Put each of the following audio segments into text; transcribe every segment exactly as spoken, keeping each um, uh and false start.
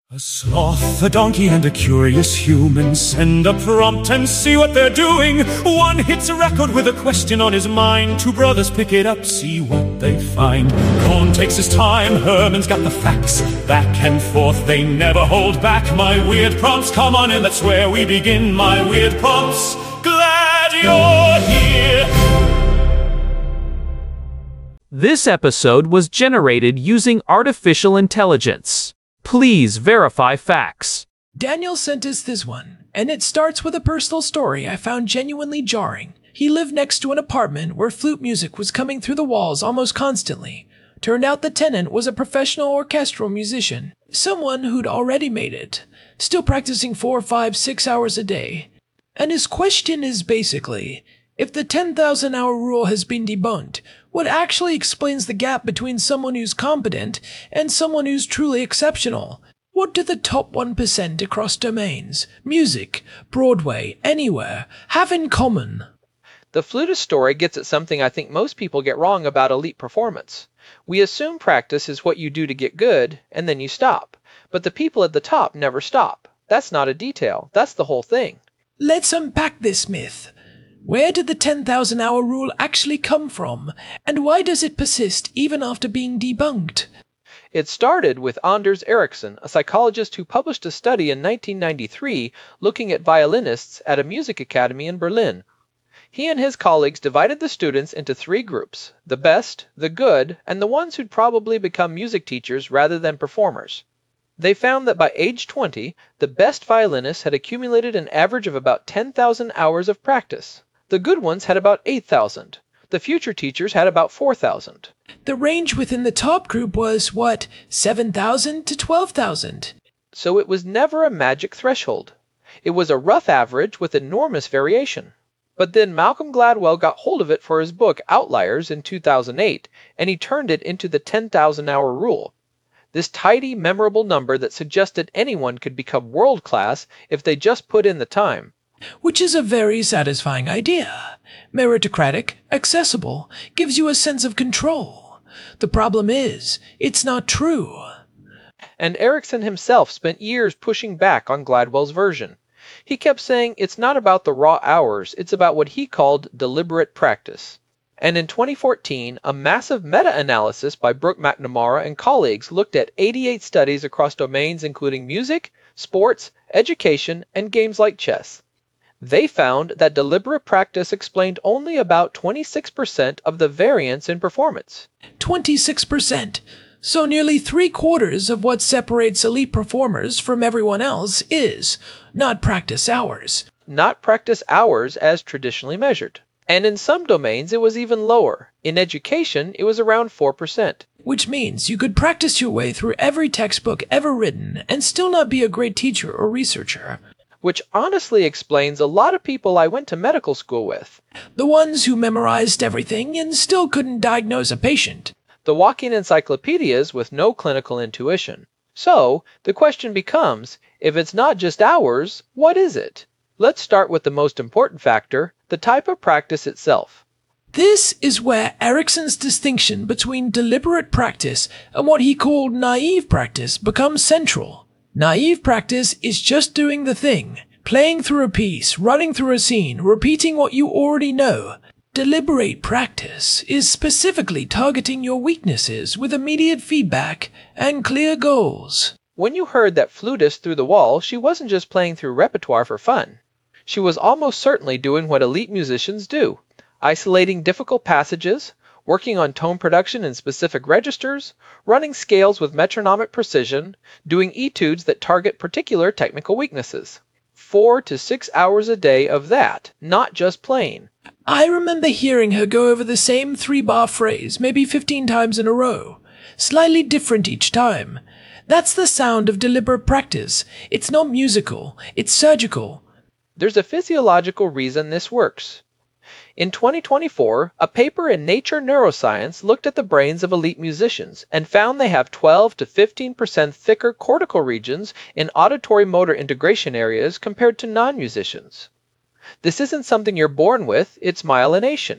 A sloth, a donkey, and a curious human send a prompt and see what they're doing. One hits a record with a question on his mind. Two brothers pick it up, see what they find. Cohn takes his time, Herman's got the facts. Back and forth, they never hold back. My weird prompts, come on in, that's where we begin. My weird prompts, glad you're here. This episode was generated using artificial intelligence. Please verify facts. Daniel sent us this one, and it starts with a personal story I found genuinely jarring. He lived next to an apartment where flute music was coming through the walls almost constantly. Turned out the tenant was a professional orchestral musician, someone who'd already made it, still practicing four, five, six hours a day. And his question is basically, if the ten thousand hour rule has been debunked, what actually explains the gap between someone who's competent and someone who's truly exceptional? What do the top one percent across domains, music, Broadway, anywhere, have in common? The flutist story gets at something I think most people get wrong about elite performance. We assume practice is what you do to get good, and then you stop. But the people at the top never stop. That's not a detail. That's the whole thing. Let's unpack this myth. Where did the ten thousand hour rule actually come from, and why does it persist even after being debunked? It started with Anders Ericsson, a psychologist who published a study in nineteen ninety-three looking at violinists at a music academy in Berlin. He and his colleagues divided the students into three groups: the best, the good, and the ones who'd probably become music teachers rather than performers. They found that by age twenty, the best violinists had accumulated an average of about ten thousand hours of practice. The good ones had about eight thousand. The future teachers had about four thousand. The range within the top group was, what, seven thousand to twelve thousand? So it was never a magic threshold. It was a rough average with enormous variation. But then Malcolm Gladwell got hold of it for his book Outliers in two thousand eight, and he turned it into the ten thousand hour rule. This tidy, memorable number that suggested anyone could become world-class if they just put in the time. Which is a very satisfying idea. Meritocratic, accessible, gives you a sense of control. The problem is, it's not true. And Ericsson himself spent years pushing back on Gladwell's version. He kept saying it's not about the raw hours, it's about what he called deliberate practice. And in twenty fourteen, a massive meta-analysis by Brooke McNamara and colleagues looked at eighty-eight studies across domains including music, sports, education, and games like chess. They found that deliberate practice explained only about twenty-six percent of the variance in performance. twenty-six percent. So nearly three quarters of what separates elite performers from everyone else is not practice hours. Not practice hours as traditionally measured. And in some domains it was even lower. In education, it was around four percent. Which means you could practice your way through every textbook ever written and still not be a great teacher or researcher. Which honestly explains a lot of people I went to medical school with. The ones who memorized everything and still couldn't diagnose a patient. The walking encyclopedias with no clinical intuition. So, the question becomes, if it's not just hours, what is it? Let's start with the most important factor, the type of practice itself. This is where Ericsson's distinction between deliberate practice and what he called naive practice becomes central. Naive practice is just doing the thing, playing through a piece, running through a scene, repeating what you already know. Deliberate practice is specifically targeting your weaknesses with immediate feedback and clear goals. When you heard that flutist through the wall, she wasn't just playing through repertoire for fun. She was almost certainly doing what elite musicians do, isolating difficult passages, working on tone production in specific registers, running scales with metronomic precision, doing etudes that target particular technical weaknesses. Four to six hours a day of that, not just playing. I remember hearing her go over the same three-bar phrase maybe fifteen times in a row, slightly different each time. That's the sound of deliberate practice. It's not musical, it's surgical. There's a physiological reason this works. In twenty twenty-four, a paper in Nature Neuroscience looked at the brains of elite musicians and found they have twelve to fifteen percent thicker cortical regions in auditory motor integration areas compared to non-musicians. This isn't something you're born with, it's myelination.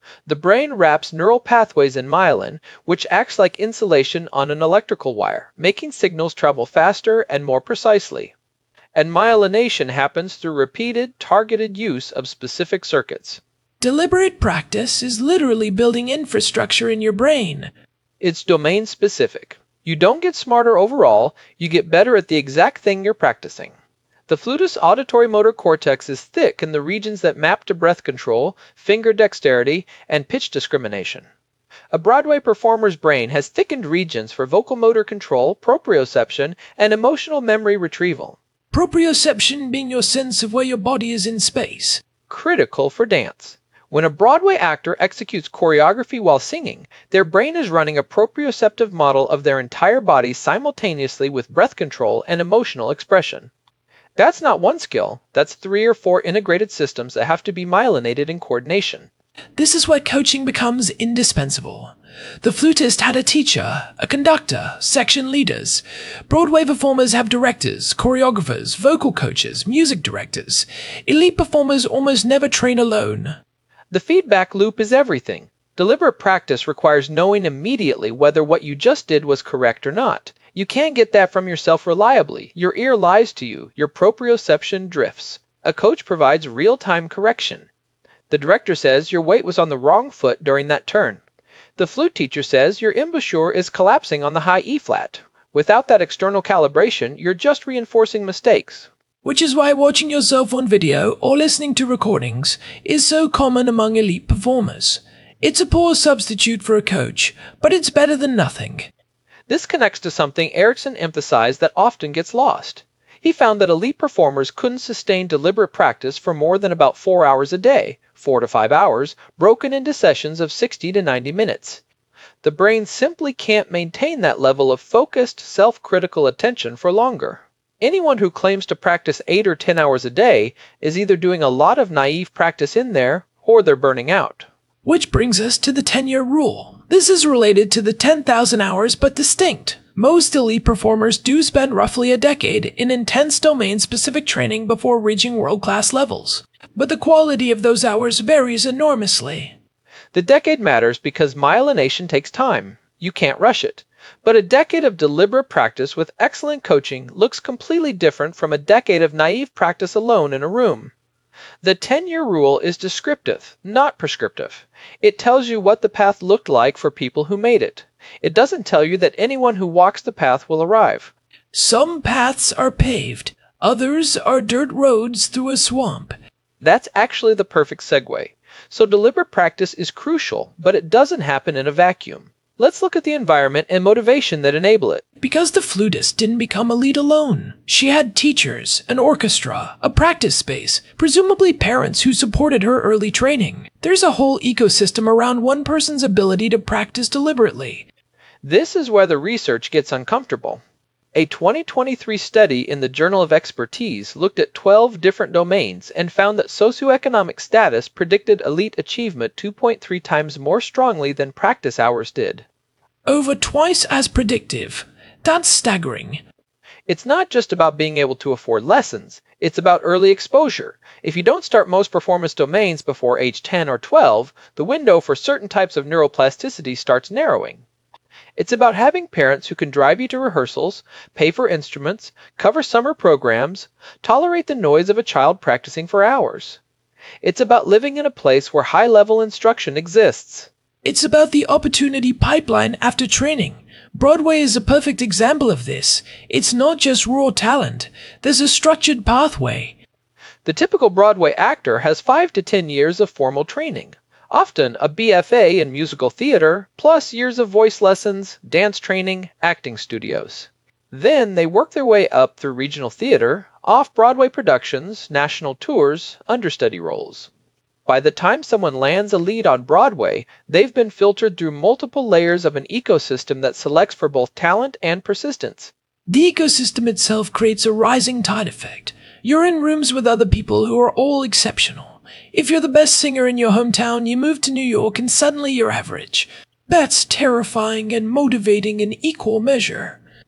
The brain wraps neural pathways in myelin, which acts like insulation on an electrical wire, making signals travel faster and more precisely. And myelination happens through repeated, targeted use of specific circuits. Deliberate practice is literally building infrastructure in your brain. It's domain-specific. You don't get smarter overall, you get better at the exact thing you're practicing. The flutist's auditory motor cortex is thick in the regions that map to breath control, finger dexterity, and pitch discrimination. A Broadway performer's brain has thickened regions for vocal motor control, proprioception, and emotional memory retrieval. Proprioception being your sense of where your body is in space. Critical for dance. When a Broadway actor executes choreography while singing, their brain is running a proprioceptive model of their entire body simultaneously with breath control and emotional expression. That's not one skill, that's three or four integrated systems that have to be myelinated in coordination. This is where coaching becomes indispensable. The flutist had a teacher, a conductor, section leaders. Broadway performers have directors, choreographers, vocal coaches, music directors. Elite performers almost never train alone. The feedback loop is everything. Deliberate practice requires knowing immediately whether what you just did was correct or not. You can't get that from yourself reliably. Your ear lies to you. Your proprioception drifts. A coach provides real-time correction. The director says your weight was on the wrong foot during that turn. The flute teacher says your embouchure is collapsing on the high E flat. Without that external calibration, you're just reinforcing mistakes. Which is why watching yourself on video or listening to recordings is so common among elite performers. It's a poor substitute for a coach, but it's better than nothing. This connects to something Erikson emphasized that often gets lost. He found that elite performers couldn't sustain deliberate practice for more than about four hours a day, four to five hours, broken into sessions of sixty to ninety minutes. The brain simply can't maintain that level of focused, self-critical attention for longer. Anyone who claims to practice eight or ten hours a day is either doing a lot of naive practice in there, or they're burning out. Which brings us to the ten-year rule. This is related to the ten thousand hours but distinct. Most elite performers do spend roughly a decade in intense domain-specific training before reaching world-class levels. But the quality of those hours varies enormously. The decade matters because myelination takes time. You can't rush it. But a decade of deliberate practice with excellent coaching looks completely different from a decade of naive practice alone in a room. The ten-year rule is descriptive, not prescriptive. It tells you what the path looked like for people who made it. It doesn't tell you that anyone who walks the path will arrive. Some paths are paved, others are dirt roads through a swamp. That's actually the perfect segue. So deliberate practice is crucial, but it doesn't happen in a vacuum. Let's look at the environment and motivation that enable it. Because the flutist didn't become elite alone. She had teachers, an orchestra, a practice space, presumably parents who supported her early training. There's a whole ecosystem around one person's ability to practice deliberately. This is where the research gets uncomfortable. A twenty twenty-three study in the Journal of Expertise looked at twelve different domains and found that socioeconomic status predicted elite achievement two point three times more strongly than practice hours did. Over twice as predictive. That's staggering. It's not just about being able to afford lessons, it's about early exposure. If you don't start most performance domains before age ten or twelve, the window for certain types of neuroplasticity starts narrowing. It's about having parents who can drive you to rehearsals, pay for instruments, cover summer programs, tolerate the noise of a child practicing for hours. It's about living in a place where high-level instruction exists. It's about the opportunity pipeline after training. Broadway is a perfect example of this. It's not just raw talent. There's a structured pathway. The typical Broadway actor has five to ten years of formal training. Often a B F A in musical theater, plus years of voice lessons, dance training, acting studios. Then they work their way up through regional theater, off-Broadway productions, national tours, understudy roles. By the time someone lands a lead on Broadway, they've been filtered through multiple layers of an ecosystem that selects for both talent and persistence. The ecosystem itself creates a rising tide effect. You're in rooms with other people who are all exceptional. If you're the best singer in your hometown, you move to New York and suddenly you're average. That's terrifying and motivating in equal measure.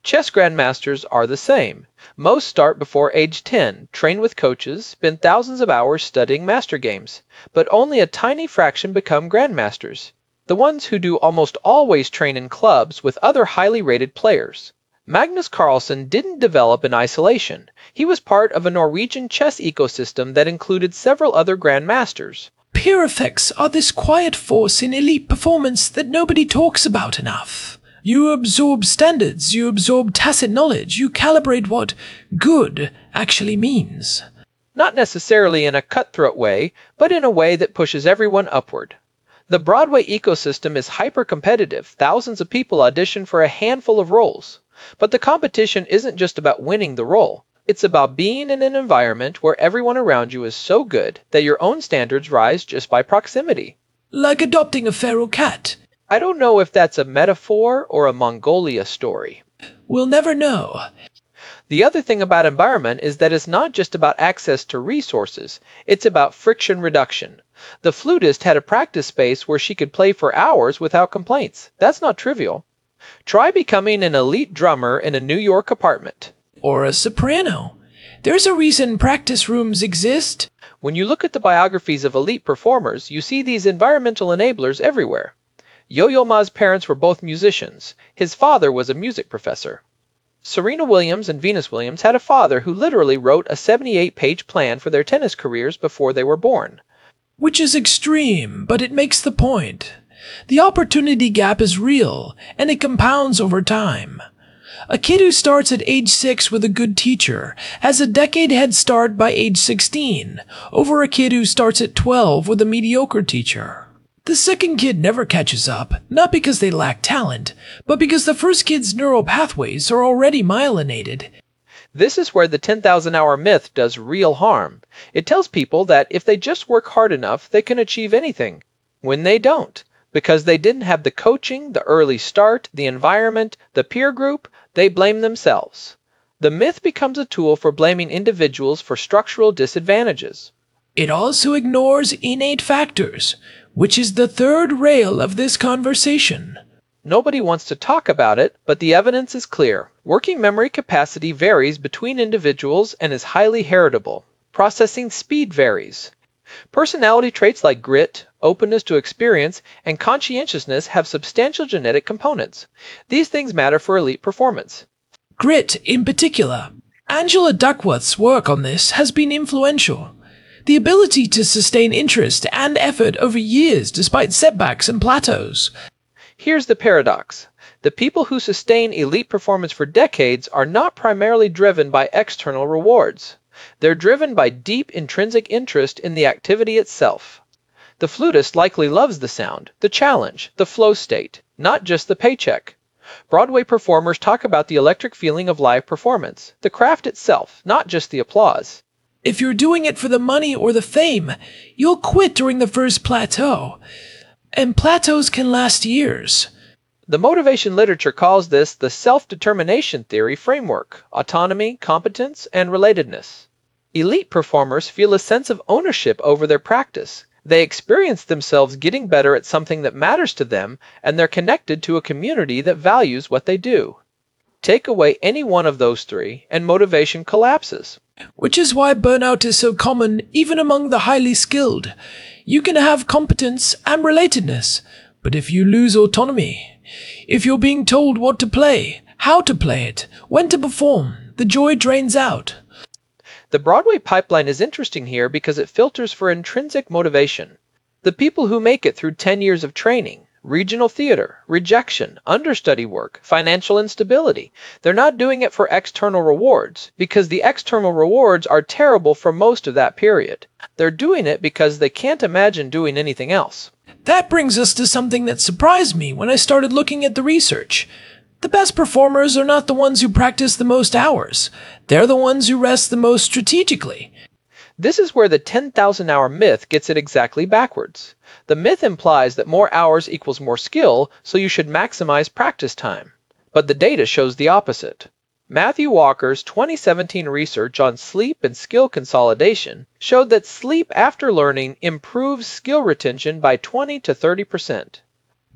Chess grandmasters are the same. Most start before age ten, train with coaches, spend thousands of hours studying master games, but only a tiny fraction become grandmasters. The ones who do almost always train in clubs with other highly rated players. Magnus Carlsen didn't develop in isolation. He was part of a Norwegian chess ecosystem that included several other grandmasters. Peer effects are this quiet force in elite performance that nobody talks about enough. You absorb standards, you absorb tacit knowledge, you calibrate what good actually means. Not necessarily in a cutthroat way, but in a way that pushes everyone upward. The Broadway ecosystem is hyper-competitive. Thousands of people audition for a handful of roles. But the competition isn't just about winning the role. It's about being in an environment where everyone around you is so good that your own standards rise just by proximity. Like adopting a feral cat. I don't know if that's a metaphor or a Mongolia story. We'll never know. The other thing about environment is that it's not just about access to resources, it's about friction reduction. The flutist had a practice space where she could play for hours without complaints. That's not trivial. Try becoming an elite drummer in a New York apartment. Or a soprano. There's a reason practice rooms exist. When you look at the biographies of elite performers, you see these environmental enablers everywhere. Yo-Yo Ma's parents were both musicians. His father was a music professor. Serena Williams and Venus Williams had a father who literally wrote a seventy-eight page plan for their tennis careers before they were born. Which is extreme, but it makes the point. The opportunity gap is real, and it compounds over time. A kid who starts at age six with a good teacher has a decade head start by age sixteen over a kid who starts at twelve with a mediocre teacher. The second kid never catches up, not because they lack talent, but because the first kid's neural pathways are already myelinated. This is where the ten thousand hour myth does real harm. It tells people that if they just work hard enough, they can achieve anything. When they don't, because they didn't have the coaching, the early start, the environment, the peer group, they blame themselves. The myth becomes a tool for blaming individuals for structural disadvantages. It also ignores innate factors, which is the third rail of this conversation. Nobody wants to talk about it, but the evidence is clear. Working memory capacity varies between individuals and is highly heritable. Processing speed varies. Personality traits like grit, openness to experience, and conscientiousness have substantial genetic components. These things matter for elite performance. Grit, in particular. Angela Duckworth's work on this has been influential. The ability to sustain interest and effort over years despite setbacks and plateaus. Here's the paradox. The people who sustain elite performance for decades are not primarily driven by external rewards. They're driven by deep intrinsic interest in the activity itself. The flutist likely loves the sound, the challenge, the flow state, not just the paycheck. Broadway performers talk about the electric feeling of live performance, the craft itself, not just the applause. If you're doing it for the money or the fame, you'll quit during the first plateau. And plateaus can last years. The motivation literature calls this the self-determination theory framework, autonomy, competence, and relatedness. Elite performers feel a sense of ownership over their practice. They experience themselves getting better at something that matters to them, and they're connected to a community that values what they do. Take away any one of those three, and motivation collapses. Which is why burnout is so common even among the highly skilled. You can have competence and relatedness, but if you lose autonomy, if you're being told what to play, how to play it, when to perform, the joy drains out. The Broadway pipeline is interesting here because it filters for intrinsic motivation. The people who make it through ten years of training, regional theater, rejection, understudy work, financial instability. They're not doing it for external rewards, because the external rewards are terrible for most of that period. They're doing it because they can't imagine doing anything else. That brings us to something that surprised me when I started looking at the research. The best performers are not the ones who practice the most hours. They're the ones who rest the most strategically. This is where the ten thousand hour myth gets it exactly backwards. The myth implies that more hours equals more skill, so you should maximize practice time. But the data shows the opposite. Matthew Walker's twenty seventeen research on sleep and skill consolidation showed that sleep after learning improves skill retention by twenty to thirty percent.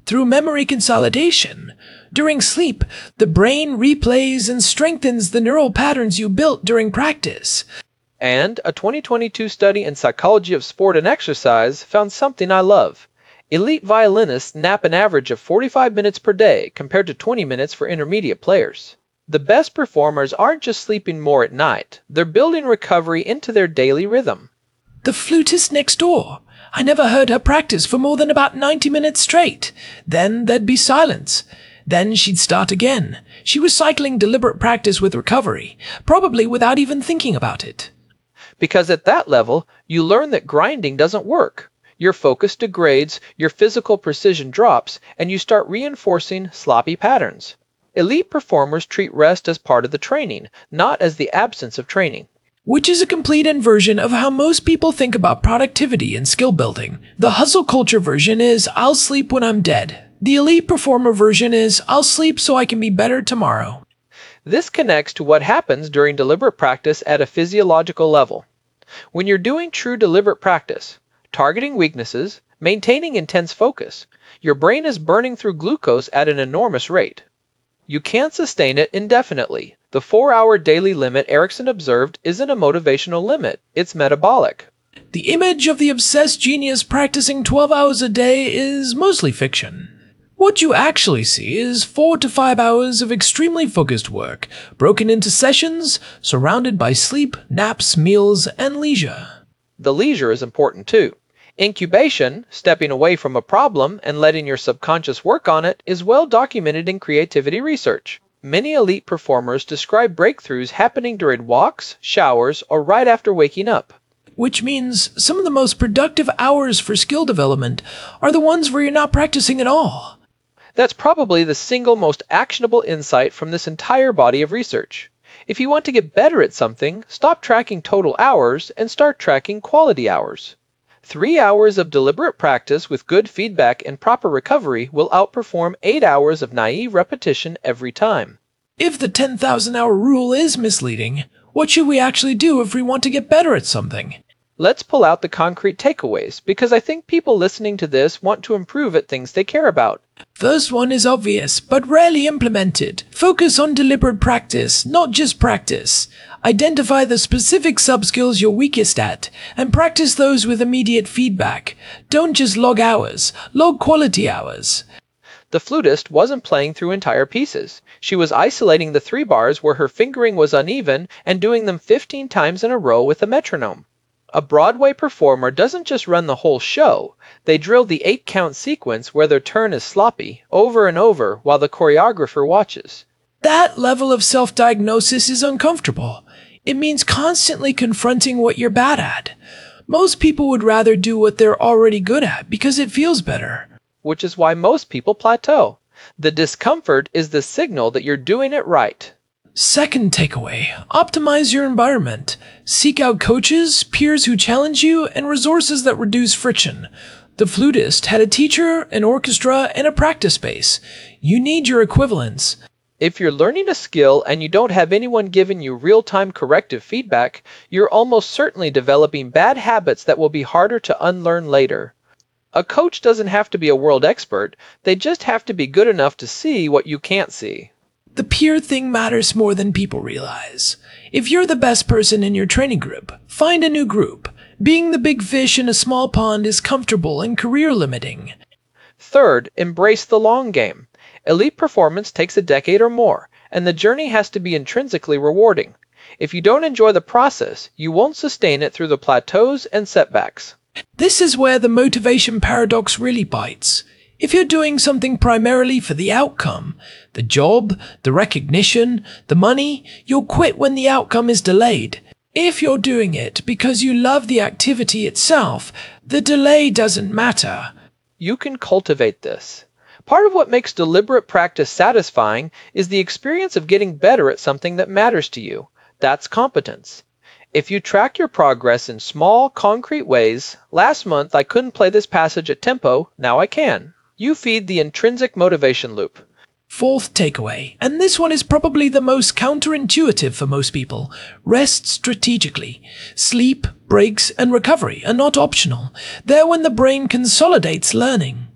through memory consolidation. During sleep, the brain replays and strengthens the neural patterns you built during practice. And a twenty twenty-two study in Psychology of Sport and Exercise found something I love. Elite violinists nap an average of forty-five minutes per day compared to twenty minutes for intermediate players. The best performers aren't just sleeping more at night, they're building recovery into their daily rhythm. The flutist next door. I never heard her practice for more than about ninety minutes straight. Then there'd be silence. Then she'd start again. She was cycling deliberate practice with recovery, probably without even thinking about it. Because at that level, you learn that grinding doesn't work. Your focus degrades, your physical precision drops, and you start reinforcing sloppy patterns. Elite performers treat rest as part of the training, not as the absence of training. Which is a complete inversion of how most people think about productivity and skill building. The hustle culture version is, I'll sleep when I'm dead. The elite performer version is, I'll sleep so I can be better tomorrow. This connects to what happens during deliberate practice at a physiological level. When you're doing true deliberate practice, targeting weaknesses, maintaining intense focus, your brain is burning through glucose at an enormous rate. You can't sustain it indefinitely. The four-hour daily limit Erickson observed isn't a motivational limit, it's metabolic. The image of the obsessed genius practicing twelve hours a day is mostly fiction. What you actually see is four to five hours of extremely focused work, broken into sessions, surrounded by sleep, naps, meals, and leisure. The leisure is important too. Incubation, stepping away from a problem and letting your subconscious work on it, is well documented in creativity research. Many elite performers describe breakthroughs happening during walks, showers, or right after waking up. Which means some of the most productive hours for skill development are the ones where you're not practicing at all. That's probably the single most actionable insight from this entire body of research. If you want to get better at something, stop tracking total hours and start tracking quality hours. Three hours of deliberate practice with good feedback and proper recovery will outperform eight hours of naive repetition every time. If the ten thousand hour rule is misleading, what should we actually do if we want to get better at something? Let's pull out the concrete takeaways, because I think people listening to this want to improve at things they care about. First one is obvious, but rarely implemented. Focus on deliberate practice, not just practice. Identify the specific sub-skills you're weakest at, and practice those with immediate feedback. Don't just log hours, log quality hours. The flutist wasn't playing through entire pieces. She was isolating the three bars where her fingering was uneven and doing them fifteen times in a row with a metronome. A Broadway performer doesn't just run the whole show, they drill the eight-count sequence where their turn is sloppy, over and over, while the choreographer watches. That level of self-diagnosis is uncomfortable. It means constantly confronting what you're bad at. Most people would rather do what they're already good at because it feels better. Which is why most people plateau. The discomfort is the signal that you're doing it right. Second takeaway, optimize your environment. Seek out coaches, peers who challenge you, and resources that reduce friction. The flutist had a teacher, an orchestra, and a practice space. You need your equivalents. If you're learning a skill and you don't have anyone giving you real-time corrective feedback, you're almost certainly developing bad habits that will be harder to unlearn later. A coach doesn't have to be a world expert, they just have to be good enough to see what you can't see. The peer thing matters more than people realize. If you're the best person in your training group, find a new group. Being the big fish in a small pond is comfortable and career limiting. Third, embrace the long game. Elite performance takes a decade or more, and the journey has to be intrinsically rewarding. If you don't enjoy the process, you won't sustain it through the plateaus and setbacks. This is where the motivation paradox really bites. If you're doing something primarily for the outcome, the job, the recognition, the money, you'll quit when the outcome is delayed. If you're doing it because you love the activity itself, the delay doesn't matter. You can cultivate this. Part of what makes deliberate practice satisfying is the experience of getting better at something that matters to you. That's competence. If you track your progress in small, concrete ways, last month I couldn't play this passage at tempo, now I can. You feed the intrinsic motivation loop. Fourth takeaway, and this one is probably the most counterintuitive for most people. Rest strategically. Sleep, breaks, and recovery are not optional. They're when the brain consolidates learning.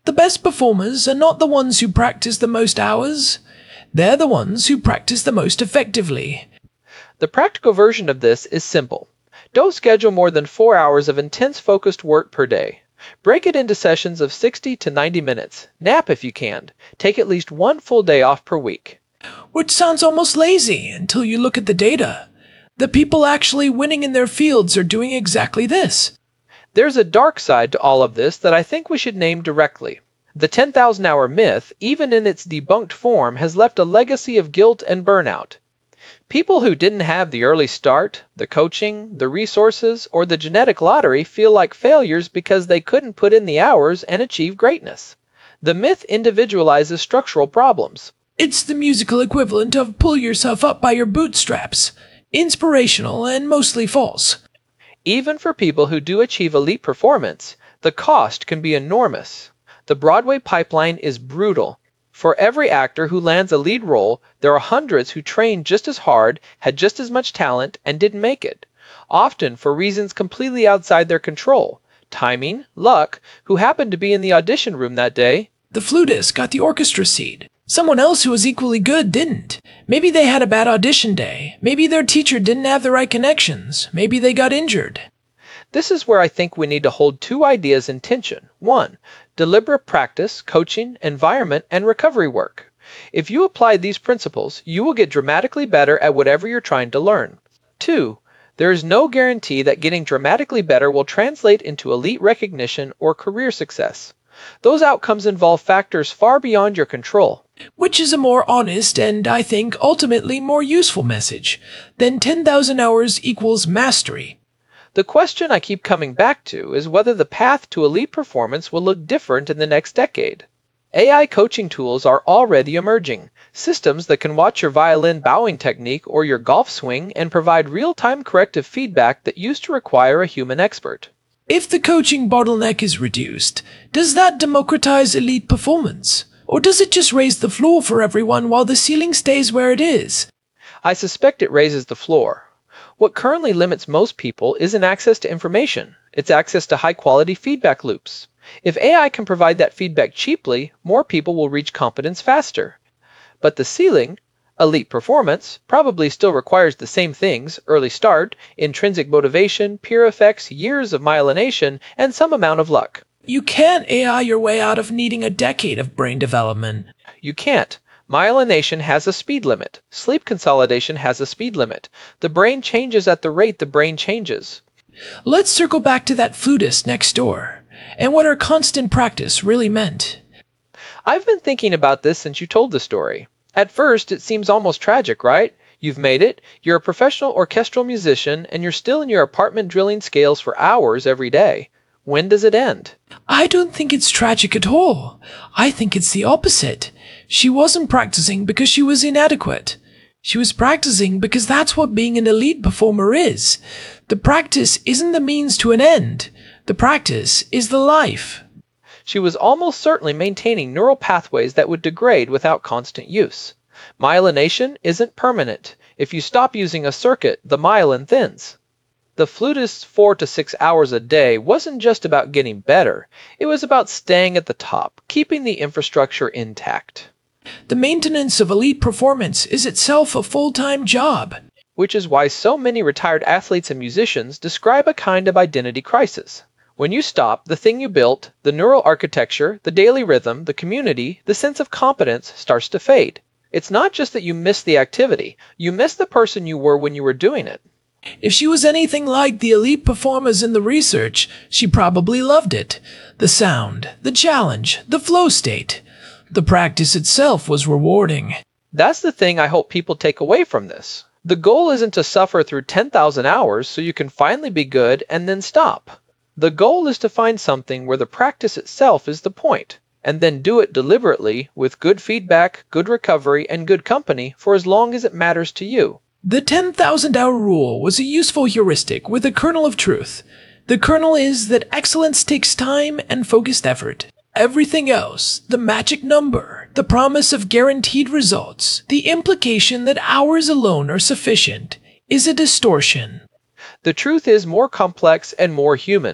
The best performers are not the ones who practice the most hours. They're the ones who practice the most effectively. The practical version of this is simple. Don't schedule more than four hours of intense focused work per day. Break it into sessions of sixty to ninety minutes. Nap if you can. Take at least one full day off per week. Which sounds almost lazy until you look at the data. The people actually winning in their fields are doing exactly this. There's a dark side to all of this that I think we should name directly. The ten thousand hour myth, even in its debunked form, has left a legacy of guilt and burnout. People who didn't have the early start, the coaching, the resources, or the genetic lottery feel like failures because they couldn't put in the hours and achieve greatness. The myth individualizes structural problems. It's the musical equivalent of pull yourself up by your bootstraps. Inspirational and mostly false. Even for people who do achieve elite performance, the cost can be enormous. The Broadway pipeline is brutal. For every actor who lands a lead role, there are hundreds who trained just as hard, had just as much talent, and didn't make it. Often for reasons completely outside their control. Timing, luck, who happened to be in the audition room that day. The flutist got the orchestra seat. Someone else who was equally good didn't. Maybe they had a bad audition day. Maybe their teacher didn't have the right connections. Maybe they got injured. This is where I think we need to hold two ideas in tension. One, deliberate practice, coaching, environment, and recovery work. If you apply these principles, you will get dramatically better at whatever you're trying to learn. Two, there is no guarantee that getting dramatically better will translate into elite recognition or career success. Those outcomes involve factors far beyond your control. Which is a more honest and, I think, ultimately more useful message than ten thousand hours equals mastery. The question I keep coming back to is whether the path to elite performance will look different in the next decade. A I coaching tools are already emerging, systems that can watch your violin bowing technique or your golf swing and provide real-time corrective feedback that used to require a human expert. If the coaching bottleneck is reduced, does that democratize elite performance? Or does it just raise the floor for everyone while the ceiling stays where it is? I suspect it raises the floor. What currently limits most people isn't access to information. It's access to high-quality feedback loops. If A I can provide that feedback cheaply, more people will reach competence faster. But the ceiling, elite performance, probably still requires the same things: early start, intrinsic motivation, peer effects, years of myelination, and some amount of luck. You can't A I your way out of needing a decade of brain development. You can't. Myelination has a speed limit. Sleep consolidation has a speed limit. The brain changes at the rate the brain changes. Let's circle back to that flutist next door, and what her constant practice really meant. I've been thinking about this since you told the story. At first, it seems almost tragic, right? You've made it, you're a professional orchestral musician, and you're still in your apartment drilling scales for hours every day. When does it end? I don't think it's tragic at all. I think it's the opposite. She wasn't practicing because she was inadequate. She was practicing because that's what being an elite performer is. The practice isn't the means to an end. The practice is the life. She was almost certainly maintaining neural pathways that would degrade without constant use. Myelination isn't permanent. If you stop using a circuit, the myelin thins. The flutist's four to six hours a day wasn't just about getting better. It was about staying at the top, keeping the infrastructure intact. The maintenance of elite performance is itself a full-time job. Which is why so many retired athletes and musicians describe a kind of identity crisis. When you stop, the thing you built, the neural architecture, the daily rhythm, the community, the sense of competence starts to fade. It's not just that you miss the activity, you miss the person you were when you were doing it. If she was anything like the elite performers in the research, she probably loved it. The sound, the challenge, the flow state. The practice itself was rewarding. That's the thing I hope people take away from this. The goal isn't to suffer through ten thousand hours so you can finally be good and then stop. The goal is to find something where the practice itself is the point, and then do it deliberately with good feedback, good recovery, and good company for as long as it matters to you. The ten thousand hour rule was a useful heuristic with a kernel of truth. The kernel is that excellence takes time and focused effort. Everything else, the magic number, the promise of guaranteed results, the implication that hours alone are sufficient, is a distortion. The truth is more complex and more human.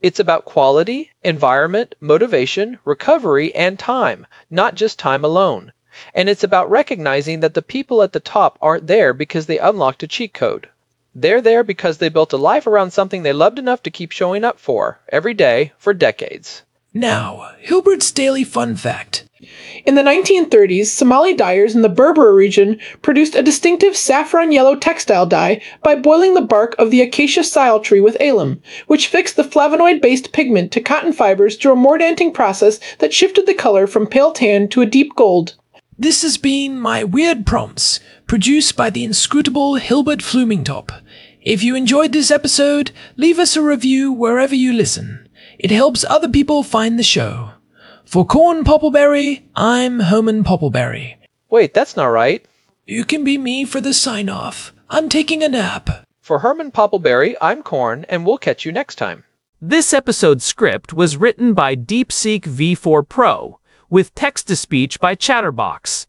It's about quality, environment, motivation, recovery, and time, not just time alone. And it's about recognizing that the people at the top aren't there because they unlocked a cheat code. They're there because they built a life around something they loved enough to keep showing up for, every day, for decades. Now, Hilbert's Daily Fun Fact. In the nineteen thirties, Somali dyers in the Berbera region produced a distinctive saffron yellow textile dye by boiling the bark of the acacia sile tree with alum, which fixed the flavonoid-based pigment to cotton fibers through a mordanting process that shifted the color from pale tan to a deep gold. This has been my Weird Prompts, produced by the inscrutable Hilbert Flumingtop. If you enjoyed this episode, leave us a review wherever you listen. It helps other people find the show. For Corn Poppleberry, I'm Herman Poppleberry. Wait, that's not right. You can be me for the sign-off. I'm taking a nap. For Herman Poppleberry, I'm Corn, and we'll catch you next time. This episode's script was written by DeepSeek V four Pro, with text-to-speech by Chatterbox.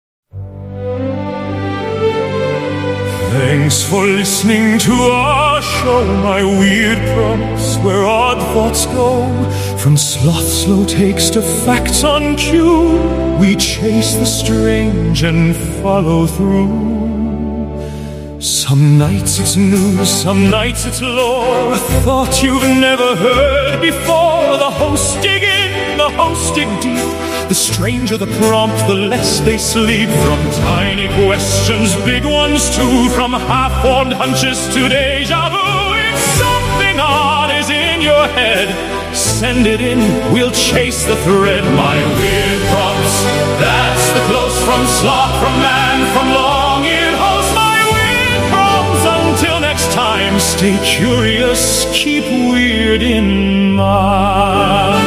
Thanks for listening to our show, my weird prompts, where odd thoughts go. From sloth slow takes to facts on cue, we chase the strange and follow through. Some nights it's news, some nights it's lore, a thought you've never heard before. The hosts dig in, the hosts dig deep. The stranger the prompt, the less they sleep. From tiny questions, big ones too, from half-formed hunches to deja vu. If something odd is in your head, send it in, we'll chase the thread. My weird prompts, that's the close from sloth, from man, from long-eared host. My weird prompts, until next time, stay curious, keep weird in mind.